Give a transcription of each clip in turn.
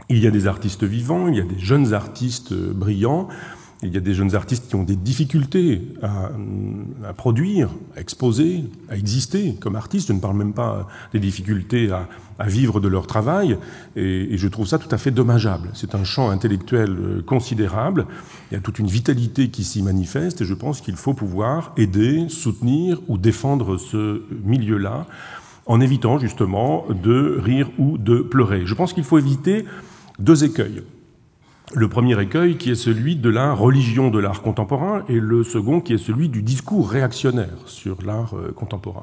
Il y a des artistes vivants, il y a des jeunes artistes brillants, il y a des jeunes artistes qui ont des difficultés à produire, à exposer, à exister comme artistes. Je ne parle même pas des difficultés à vivre de leur travail, et je trouve ça tout à fait dommageable. C'est un champ intellectuel considérable, il y a toute une vitalité qui s'y manifeste, et je pense qu'il faut pouvoir aider, soutenir ou défendre ce milieu-là, en évitant justement de rire ou de pleurer. Je pense qu'il faut éviter 2 écueils. Le premier écueil qui est celui de la religion de l'art contemporain et le second qui est celui du discours réactionnaire sur l'art contemporain.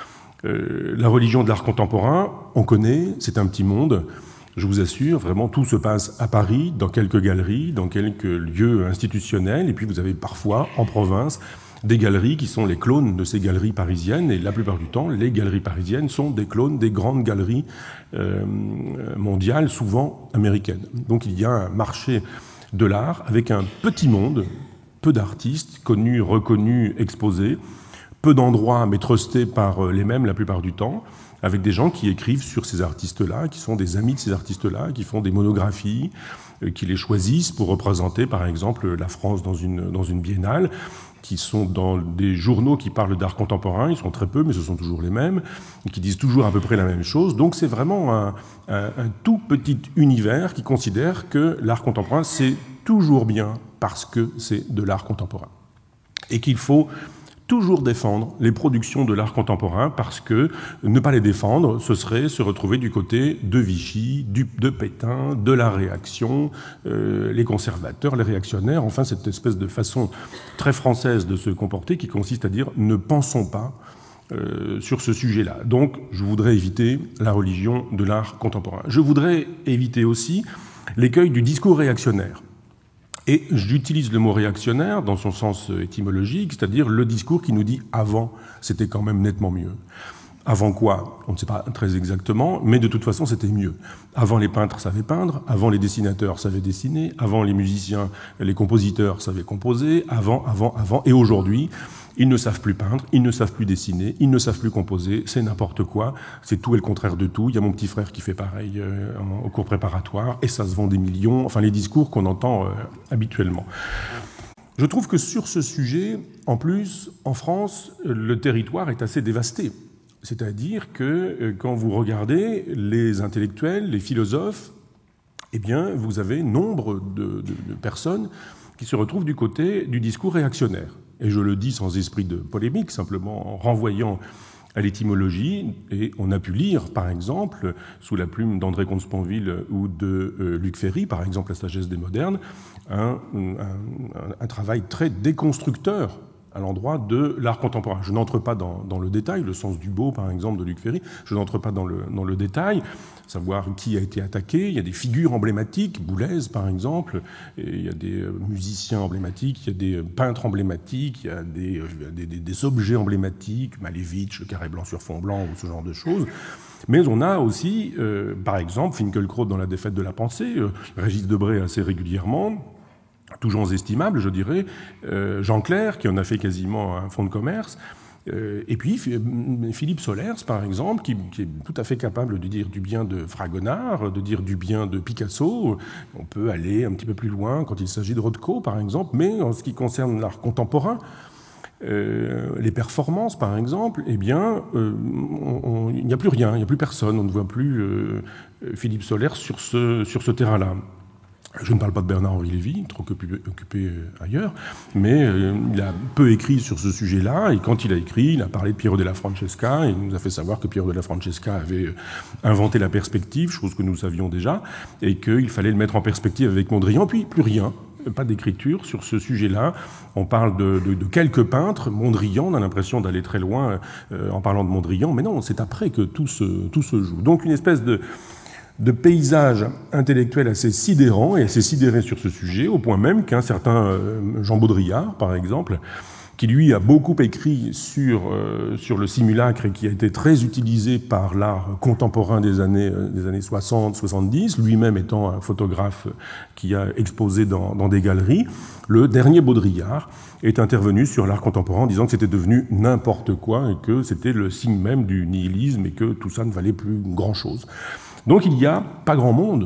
La religion de l'art contemporain, on connaît, c'est un petit monde. Je vous assure, vraiment, tout se passe à Paris, dans quelques galeries, dans quelques lieux institutionnels, et puis vous avez parfois, en province, des galeries qui sont les clones de ces galeries parisiennes, et la plupart du temps, les galeries parisiennes sont des clones des grandes galeries mondiales, souvent américaines. Donc il y a un marché de l'art avec un petit monde, peu d'artistes, connus, reconnus, exposés, peu d'endroits, mais trustés par les mêmes la plupart du temps, avec des gens qui écrivent sur ces artistes-là, qui sont des amis de ces artistes-là, qui font des monographies, qui les choisissent pour représenter, par exemple, la France dans une biennale, qui sont dans des journaux qui parlent d'art contemporain, ils sont très peu, mais ce sont toujours les mêmes, et qui disent toujours à peu près la même chose. Donc c'est vraiment un tout petit univers qui considère que l'art contemporain, c'est toujours bien parce que c'est de l'art contemporain. Et qu'il faut toujours défendre les productions de l'art contemporain parce que ne pas les défendre, ce serait se retrouver du côté de Vichy, de Pétain, de la réaction, les conservateurs, les réactionnaires, enfin cette espèce de façon très française de se comporter qui consiste à dire « ne pensons pas » sur ce sujet-là. Donc je voudrais éviter la religion de l'art contemporain. Je voudrais éviter aussi l'écueil du discours réactionnaire. Et j'utilise le mot réactionnaire dans son sens étymologique, c'est-à-dire le discours qui nous dit « avant, c'était quand même nettement mieux ». Avant quoi? On ne sait pas très exactement, mais de toute façon, c'était mieux. Avant, les peintres savaient peindre, avant, les dessinateurs savaient dessiner, avant, les musiciens, les compositeurs savaient composer, avant, et aujourd'hui, ils ne savent plus peindre, ils ne savent plus dessiner, ils ne savent plus composer, c'est n'importe quoi, c'est tout et le contraire de tout. Il y a mon petit frère qui fait pareil au cours préparatoire, et ça se vend des millions, enfin les discours qu'on entend habituellement. Je trouve que sur ce sujet, en plus, en France, le territoire est assez dévasté. C'est-à-dire que quand vous regardez les intellectuels, les philosophes, eh bien, vous avez nombre de personnes qui se retrouvent du côté du discours réactionnaire. Et je le dis sans esprit de polémique, simplement en renvoyant à l'étymologie. Et on a pu lire, par exemple, sous la plume d'André Comte-Sponville ou de Luc Ferry, par exemple, La sagesse des modernes, un travail très déconstructeur à l'endroit de l'art contemporain. Je n'entre pas dans le détail, le sens du beau, par exemple, de Luc Ferry, je n'entre pas dans le détail, savoir qui a été attaqué, il y a des figures emblématiques, Boulez, par exemple, et il y a des musiciens emblématiques, il y a des peintres emblématiques, il y a des objets emblématiques, Malevich, le carré blanc sur fond blanc, ou ce genre de choses. Mais on a aussi, par exemple, Finkielkraut dans La défaite de la pensée, Régis Debray assez régulièrement, tous gens estimables, je dirais, Jean Clair, qui en a fait quasiment un fonds de commerce, et puis Philippe Solers, par exemple, qui est tout à fait capable de dire du bien de Fragonard, de dire du bien de Picasso. On peut aller un petit peu plus loin quand il s'agit de Rothko, par exemple, mais en ce qui concerne l'art contemporain, les performances, par exemple, eh bien, il n'y a plus rien, il n'y a plus personne, on ne voit plus Philippe Solers sur ce terrain-là. Je ne parle pas de Bernard-Henri Lévy, trop occupé ailleurs, mais il a peu écrit sur ce sujet-là, et quand il a écrit, il a parlé de Piero della Francesca, et il nous a fait savoir que Piero della Francesca avait inventé la perspective, chose que nous savions déjà, et qu'il fallait le mettre en perspective avec Mondrian, puis plus rien. Pas d'écriture sur ce sujet-là. On parle de quelques peintres. Mondrian, on a l'impression d'aller très loin en parlant de Mondrian, mais non, c'est après que tout se joue. Donc une espèce de paysage intellectuel assez sidérant et assez sidéré sur ce sujet, au point même qu'un certain Jean Baudrillard, par exemple, qui lui a beaucoup écrit sur le simulacre et qui a été très utilisé par l'art contemporain des années 60-70, lui-même étant un photographe qui a exposé dans des galeries, le dernier Baudrillard est intervenu sur l'art contemporain en disant que c'était devenu n'importe quoi et que c'était le signe même du nihilisme et que tout ça ne valait plus grand-chose. Donc il n'y a pas grand monde